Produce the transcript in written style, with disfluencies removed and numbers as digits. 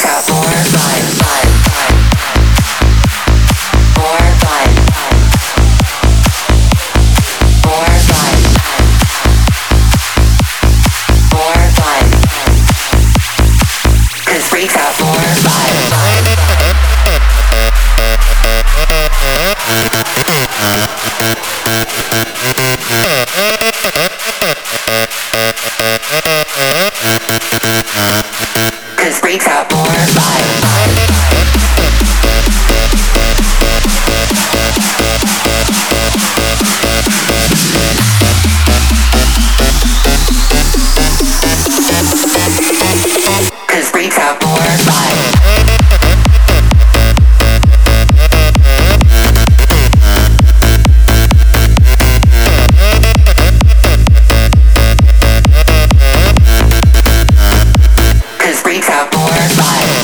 got more vibe, vibe, more vibe, more vibe, more vibe. 'Cause freaks got more vibe, vibe. 'Cause freaks got more vibe, vibe. 'Cause freaks got more vibe. 'Cause freaks got more vibe.